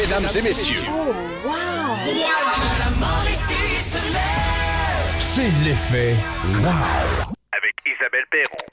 Mesdames et messieurs. Oh, wow! C'est l'effet wow. Avec Isabelle Perron.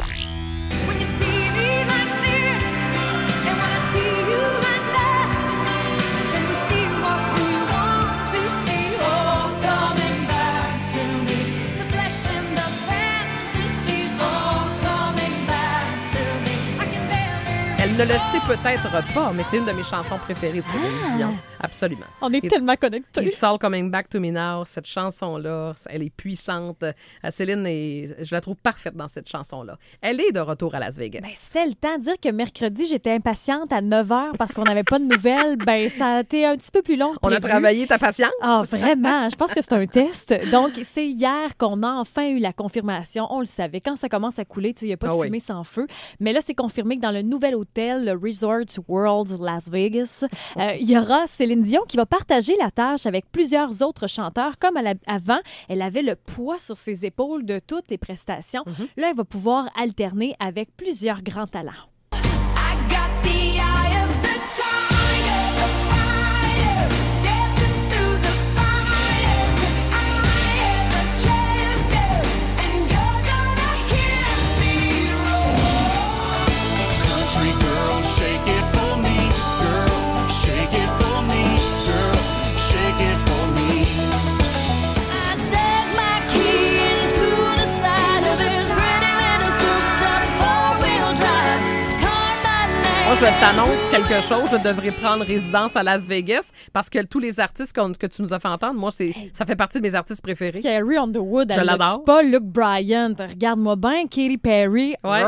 Elle ne le sait peut-être pas, mais c'est une de mes chansons préférées de Céline Dion. Absolument. On est tellement connectés. It's All Coming Back to Me Now. Cette chanson-là, elle est puissante. Céline, je la trouve parfaite dans cette chanson-là. Elle est de retour à Las Vegas. Ben, c'est le temps de dire que mercredi, j'étais impatiente à 9h parce qu'on n'avait pas de nouvelles. Ben, ça a été un petit peu plus long que On a prévu. travaillé ta patience? Ah, vraiment? Je pense que c'est un test. Donc, c'est hier qu'on a enfin eu la confirmation. On le savait. Quand ça commence à couler, il n'y a pas de fumée sans feu. Mais là, c'est confirmé que dans le nouvel hôtel, le Resort World Las Vegas, il y aura Céline Dion qui va partager la tâche avec plusieurs autres chanteurs. Comme avant, elle avait le poids sur ses épaules de toutes les prestations. Là, elle va pouvoir alterner avec plusieurs grands talents. Moi, je t'annonce quelque chose. Je devrais prendre résidence à Las Vegas parce que tous les artistes que tu nous as fait entendre, moi, ça fait partie de mes artistes préférés. Carrie Underwood, je elle l'adore. dit pas Luke Bryan. Regarde-moi bien, Katy Perry. Ouais.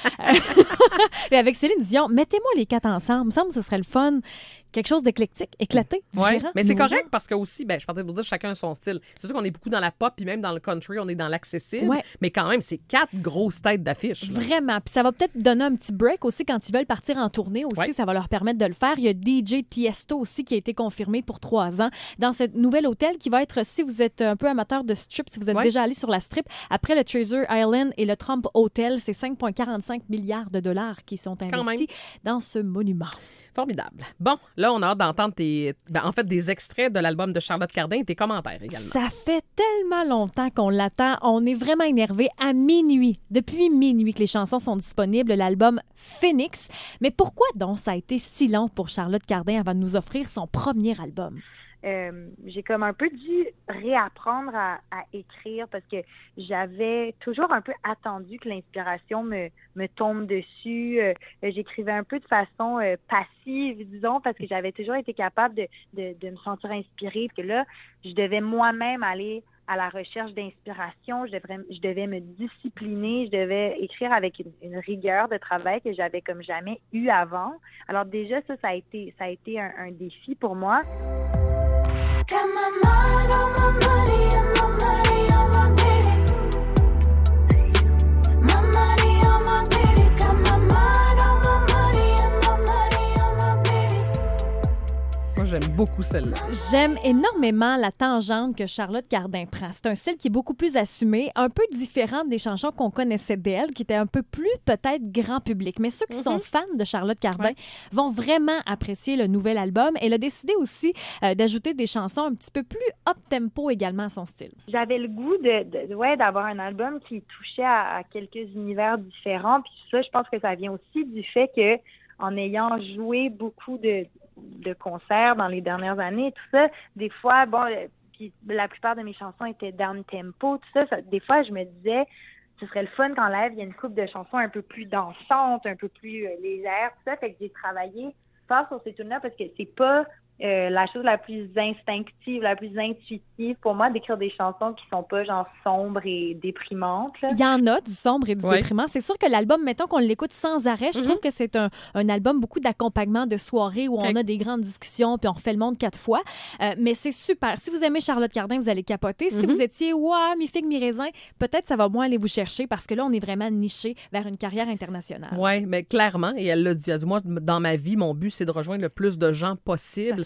Mais avec Céline Dion, mettez-moi les quatre ensemble. Il me semble que ce serait le fun. Quelque chose d'éclectique, éclaté, différent. Ouais, mais c'est nouveau. correct parce que aussi, je partais pour dire chacun son style. C'est sûr qu'on est beaucoup dans la pop, puis même dans le country, on est dans l'accessible. Ouais. Mais quand même, c'est 4 grosses têtes d'affiches. Là. Vraiment. Puis ça va peut-être donner un petit break aussi quand ils veulent partir en tournée aussi. Ouais. Ça va leur permettre de le faire. Il y a DJ Tiesto aussi qui a été confirmé pour 3 ans dans ce nouvel hôtel qui va être, si vous êtes un peu amateur de strip, si vous êtes déjà allé sur la strip, après le Treasure Island et le Trump Hotel, c'est 5,45 milliards de dollars qui sont investis dans ce monument. Formidable. Bon, là, on a hâte d'entendre des extraits de l'album de Charlotte Cardin et tes commentaires également. Ça fait tellement longtemps qu'on l'attend. On est vraiment énervé à minuit. Depuis minuit que les chansons sont disponibles, l'album Phoenix. Mais pourquoi donc ça a été si long pour Charlotte Cardin avant de nous offrir son premier album? J'ai comme un peu dû réapprendre à écrire parce que j'avais toujours un peu attendu que l'inspiration me tombe dessus. J'écrivais un peu de façon passive, disons, parce que j'avais toujours été capable de me sentir inspirée. Puis que là, je devais moi-même aller à la recherche d'inspiration. Je devais me discipliner. Je devais écrire avec une rigueur de travail que j'avais comme jamais eu avant. Alors déjà, ça a été un défi pour moi. Got my mind on my money and my money on my baby. My money on my baby. Got my mind on my money and my money on my baby. Moi, j'aime beaucoup celle-là. J'aime énormément la tangente que Charlotte Cardin prend. C'est un style qui est beaucoup plus assumé, un peu différent des chansons qu'on connaissait d'elle, qui étaient un peu plus peut-être grand public. Mais ceux qui sont fans de Charlotte Cardin vont vraiment apprécier le nouvel album. Elle a décidé aussi d'ajouter des chansons un petit peu plus up-tempo également à son style. J'avais le goût d'avoir un album qui touchait à quelques univers différents. Puis ça, je pense que ça vient aussi du fait que en ayant joué beaucoup de concerts dans les dernières années et tout ça, des fois, puis la plupart de mes chansons étaient down-tempo, tout ça, des fois, je me disais, ce serait le fun qu'en live, il y a une couple de chansons un peu plus dansantes, un peu plus légères, tout ça, fait que j'ai travaillé fort sur ces tunes-là parce que c'est pas la chose la plus instinctive, la plus intuitive pour moi d'écrire des chansons qui sont pas genre sombres et déprimantes. Là. Il y en a du sombre et du déprimant. C'est sûr que l'album, mettons qu'on l'écoute sans arrêt, je trouve que c'est un album beaucoup d'accompagnement de soirée où on a des grandes discussions puis on refait le monde 4 fois. Mais c'est super. Si vous aimez Charlotte Cardin, vous allez capoter. Si vous étiez mi-figue, mi-raisin, peut-être ça va moins aller vous chercher parce que là, on est vraiment niché vers une carrière internationale. Oui, mais clairement, et elle l'a dit, moi, dans ma vie, mon but, c'est de rejoindre le plus de gens possible.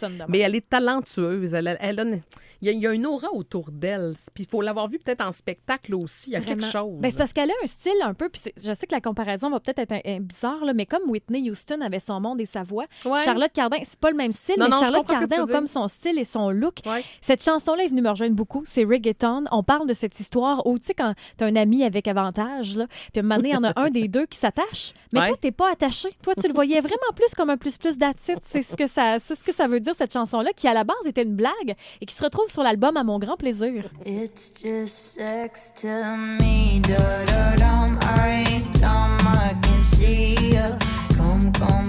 personne de même. Mais elle est talentueuse. Il y a une aura autour d'elle. Puis il faut l'avoir vue peut-être en spectacle aussi. Il y a quelque chose. Ben, c'est parce qu'elle a un style un peu, puis je sais que la comparaison va peut-être être bizarre, là, mais comme Whitney Houston avait son monde et sa voix, Ouais. Charlotte Cardin, c'est pas le même style, Non, mais non, je Charlotte comprends ce que tu Cardin veux a comme dire. son style et son look. Ouais. Cette chanson-là est venue me rejoindre beaucoup. C'est Reggaeton. On parle de cette histoire où, tu sais, quand t'as un ami avec avantage, là, puis à un moment donné, il y en a un des deux qui s'attache, mais Ouais. toi, t'es pas attaché. Toi, tu le voyais vraiment plus comme un plus that's it. C'est ce que ça veut dire, cette chanson-là, qui à la base était une blague et qui se retrouve sur l'album À mon grand plaisir. It's just sex to me. Da-da-dum, I ain't dumb, I can see ya. Come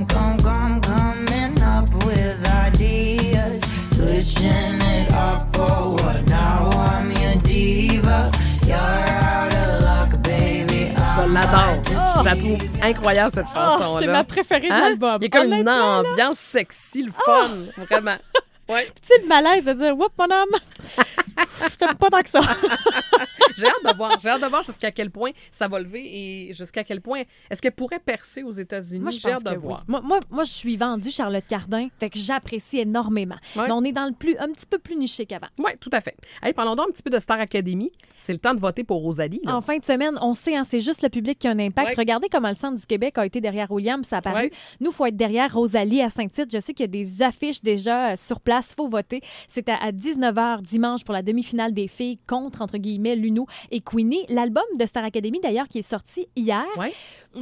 coming up with ideas. Switching it up, oh, what now? I'm your diva. You're out of luck, baby. Je l'adore. Je la trouve incroyable, cette chanson-là. c'est ma préférée de Hein? l'album. Il y a comme une Honnêtement, là. ambiance sexy, le fun. Vraiment. Ouais. Tu sais, le malaise de dire, whoop, mon homme, je t'aime pas tant que ça. J'ai hâte de voir jusqu'à quel point ça va lever et jusqu'à quel point est-ce qu'elle pourrait percer aux États-Unis. Moi, je J'ai pense hâte de que voir. oui. Moi, je suis vendue Charlotte Cardin, fait que j'apprécie énormément. Ouais. Mais on est dans un petit peu plus niché qu'avant. Oui, tout à fait. Hey, parlons donc un petit peu de Star Academy. C'est le temps de voter pour Rosalie. Là. En fin de semaine, on sait, c'est juste le public qui a un impact. Ouais. Regardez comment le Centre du Québec a été derrière William, ça a paru. Ouais. Nous, il faut être derrière Rosalie à Saint-Tite. Je sais qu'il y a des affiches déjà sur place. Il faut voter. C'est à 19h dimanche pour la demi-finale des filles contre, entre guillemets, Luno et Queenie. L'album de Star Academy, d'ailleurs, qui est sorti hier. Ouais.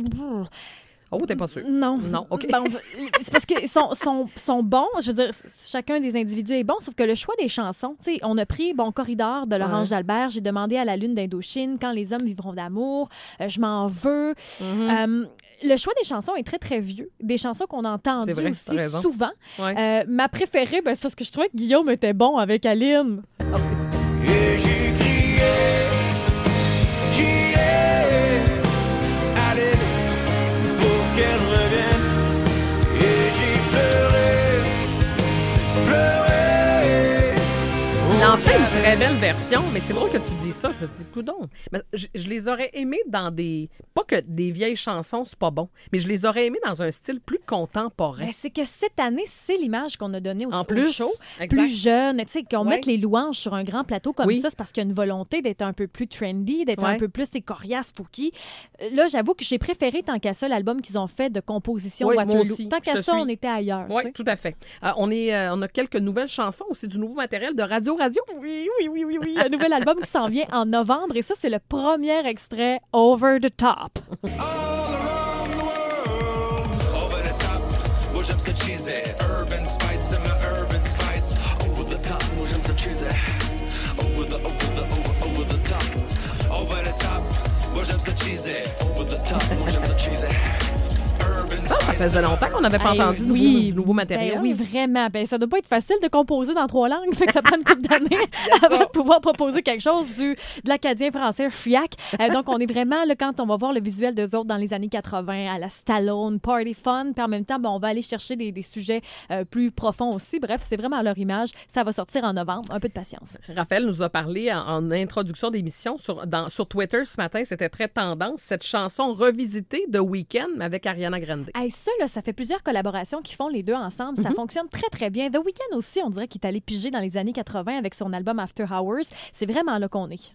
Oh, t'es pas sûr? Non. Non, OK. Bon, c'est parce qu'ils sont bons. Je veux dire, chacun des individus est bon, sauf que le choix des chansons, tu sais, on a pris Corridor de Laurence Jalbert, j'ai demandé à la Lune d'Indochine, Quand les hommes vivront d'amour, Je m'en veux. Le choix des chansons est très, très vieux. Des chansons qu'on a entendues C'est vrai, aussi t'as raison. souvent. Ouais. Ma préférée, c'est parce que je trouvais que Guillaume était bon avec Aline. Et j'ai crié, allez, pour qu'elle revienne. Et j'ai pleuré. Il en fait une très belle version, mais c'est drôle que tu dis ça. Je me dis, coudonc. Mais je les aurais aimés dans des... Pas que des vieilles chansons, c'est pas bon, mais je les aurais aimés dans un style plus contemporain. Ben, c'est que cette année, c'est l'image qu'on a donnée au En plus, show. exact. Plus jeune, tu sais, qu'on Ouais. mette les louanges sur un grand plateau comme Oui. ça, c'est parce qu'il y a une volonté d'être un peu plus trendy, d'être Ouais. un peu plus coriace, spooky. Là, j'avoue que j'ai préféré, tant qu'à ça, l'album qu'ils ont fait de composition Oui, moi Waterloo. aussi, Tant je qu'à te ça, suis. on était ailleurs. tu Oui, sais. tout à fait. On a quelques nouvelles chansons, aussi du nouveau matériel de Radio. Oui. Un nouvel album qui s'en vient en novembre, et ça, c'est le premier extrait, Over the Top. All around the world, over the top. Moi j'aime ça cheesy, urban spice, c'est ma urban spice. Over the top, moi j'aime ça cheesy. Over the top. Over the top, moi j'aime ça cheesy. Over the top, moi j'aime ça cheesy. Urban Ça spice. faisait longtemps qu'on n'avait pas Hey, entendu du nouveau matériel. Ben oui, vraiment. Ben, ça doit pas être facile de composer dans 3 langues. Fait que ça prend une couple d'années avant de pouvoir proposer quelque chose de l'acadien français friac. Donc, on est vraiment, là, quand on va voir le visuel d'eux autres dans les années 80, à la Stallone, Party Fun, puis en même temps, on va aller chercher des sujets plus profonds aussi. Bref, c'est vraiment leur image. Ça va sortir en novembre. Un peu de patience. Raphaël nous a parlé en introduction d'émission sur Twitter ce matin. C'était très tendance, cette chanson revisitée de Weeknd avec Ariana Grande. Hey, ça fait plusieurs collaborations qui font les deux ensemble. Ça fonctionne très, très bien. The Weeknd aussi, on dirait qu'il est allé piger dans les années 80 avec son album After Hours. C'est vraiment là qu'on est.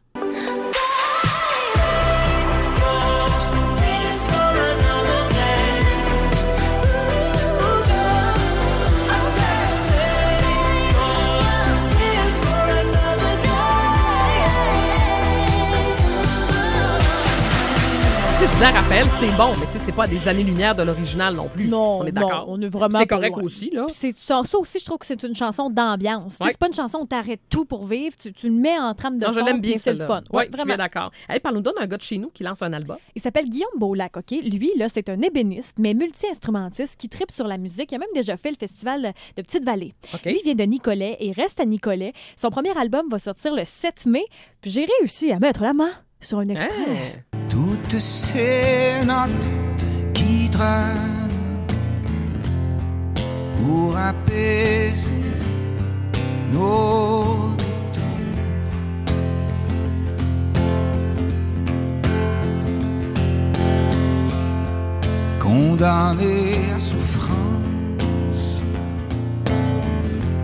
Tu sais, je disais à Raphaël, c'est bon, mais tu sais, c'est pas à des années-lumière de l'original non plus. Non, on est non, d'accord. on est vraiment C'est pas correct loin. aussi, là. Puis ça aussi, je trouve que c'est une chanson d'ambiance. Tu sais, Ouais. C'est pas une chanson où t'arrêtes tout pour vivre. Tu le mets en trame de Non, je fond, l'aime puis bien, c'est le celle-là. fun. Oui, Ouais, je suis vraiment. bien d'accord. Hey, parle-nous d'un gars de chez nous qui lance un album. Il s'appelle Guillaume Beaulac, OK? Lui, là, c'est un ébéniste, mais multi-instrumentiste qui tripe sur la musique. Il a même déjà fait le festival de Petite-Vallée. OK. Lui, il vient de Nicolet et reste à Nicolet. Son premier album va sortir le 7 mai. Puis j'ai réussi à mettre la main sur un extrait. Hey. Toutes ces notes qui traînent pour apaiser nos détours. Condamnés à souffrance,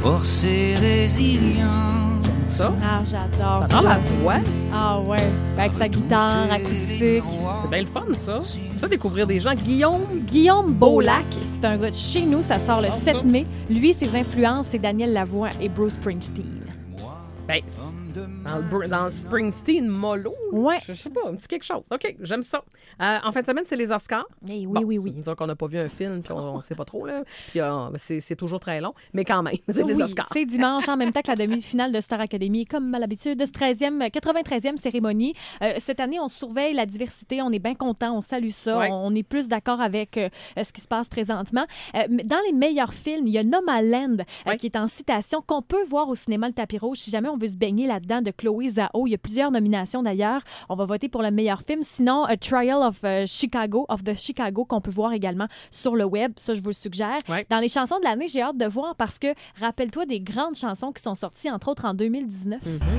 force et résilience. Ça. Ah, j'adore Dans la ça. voix. Ah ouais, avec sa guitare acoustique. C'est bien le fun, ça. Ça, découvrir des gens. Guillaume Beaulac, c'est un gars de chez nous, ça sort le Oh, 7 ça. mai. Lui, ses influences, c'est Daniel Lavoie et Bruce Springsteen. Ben, dans le Springsteen mollo. Ouais. Je sais pas, un petit quelque chose. OK, j'aime ça. En fin de semaine, c'est les Oscars. Eh oui, Bon, oui, ça oui. veut dire qu'on n'a pas vu un film, puis on sait pas trop, là. Puis c'est toujours très long, mais quand même, c'est les Oui, Oscars. c'est dimanche, en même temps que la demi-finale de Star Academy, comme à l'habitude, de 93e cérémonie. Cette année, on surveille la diversité, on est bien content, on salue ça, Ouais. on est plus d'accord avec ce qui se passe présentement. Dans les meilleurs films, il y a Nomadland Ouais. qui est en citation, qu'on peut voir au cinéma Le Tapis Rouge, si jamais on veut se baigner là-dedans, de Chloé Zhao. Il y a plusieurs nominations d'ailleurs. On va voter pour le meilleur film. Sinon, A Trial of Chicago, qu'on peut voir également sur le web. Ça, je vous le suggère. Ouais. Dans les chansons de l'année, j'ai hâte de voir parce que, rappelle-toi des grandes chansons qui sont sorties, entre autres en 2019.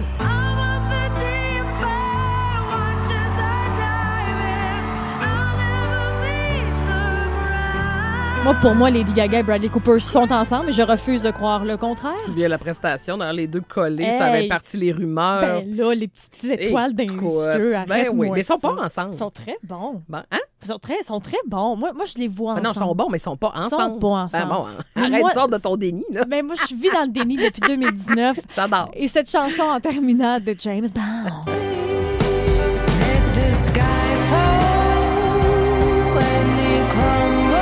Moi, pour moi, Lady Gaga et Bradley Cooper sont ensemble et je refuse de croire le contraire. Tu te souviens la prestation, dans les deux collés, Hey. ça avait parti les rumeurs. Ben là, les petites étoiles dans les Écoute, yeux, ben arrête-moi oui, mais ils sont ça. pas ensemble. Ils sont très bons. Bon, hein? Ils sont très bons. Moi, je les vois Ben ensemble. non, ils sont bons, mais ils sont pas Ils ensemble. sont pas ensemble. Ben bon, Mais arrête moi- de sortir de ton déni, là. Ben moi, je vis dans le déni depuis 2019. J'adore. Et cette chanson en terminant de James Bond. Let the sky fall when it crumbles.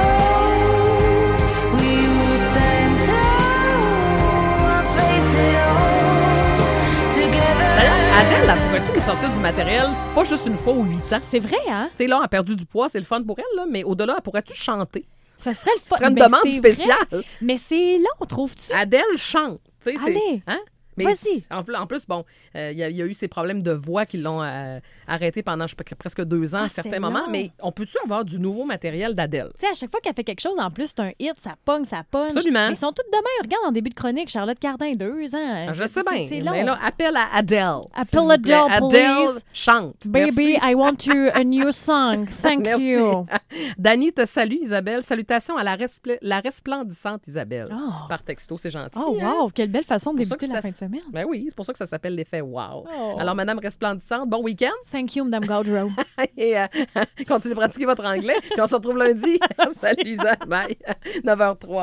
We will stand tall, face it all together. D'ailleurs, Adèle, elle pourrait-tu nous sortir du matériel, pas juste une fois ou 8 ans? C'est vrai, hein? Tu sais, là, elle a perdu du poids, c'est le fun pour elle, là, mais au-delà, elle pourrait-tu chanter? Ça serait le fun. Ce serait une Mais demande c'est spéciale. vrai. Mais c'est long, trouves-tu? Adèle chante. Tu sais, c'est. Allez. Hein? Mais Vas-y. en plus, bon, il y a eu ces problèmes de voix qui l'ont arrêté pendant presque 2 ans à c'est certains moments. long. Mais on peut-tu avoir du nouveau matériel d'Adèle? Tu sais, à chaque fois qu'elle fait quelque chose, en plus, c'est un hit, ça pogne, ça punch. Absolument. Mais ils sont toutes de même. Regarde, en début de chronique, Charlotte Cardin, 2 ans. Je sais bien. C'est long. Mais là, appelle à Adèle. Appelle s'il vous plaît. Adèle, Adèle please. chante. Baby, Merci. I want you a new song. Thank Merci. you. Dani te salue, Isabelle. Salutations à la resplendissante Isabelle. Oh. Par texto, c'est gentil. Oh, hein? wow, quelle belle façon de C'est pour ça débuter que la ça- fin de semaine. Ben oui, c'est pour ça que ça s'appelle l'effet wow. Oh. Alors, Madame Resplendissante, bon week-end. Thank you, Madame Gaudreau. Et continuez de pratiquer votre anglais. Puis on se retrouve lundi. Salut, Isa. Bye. 9h03.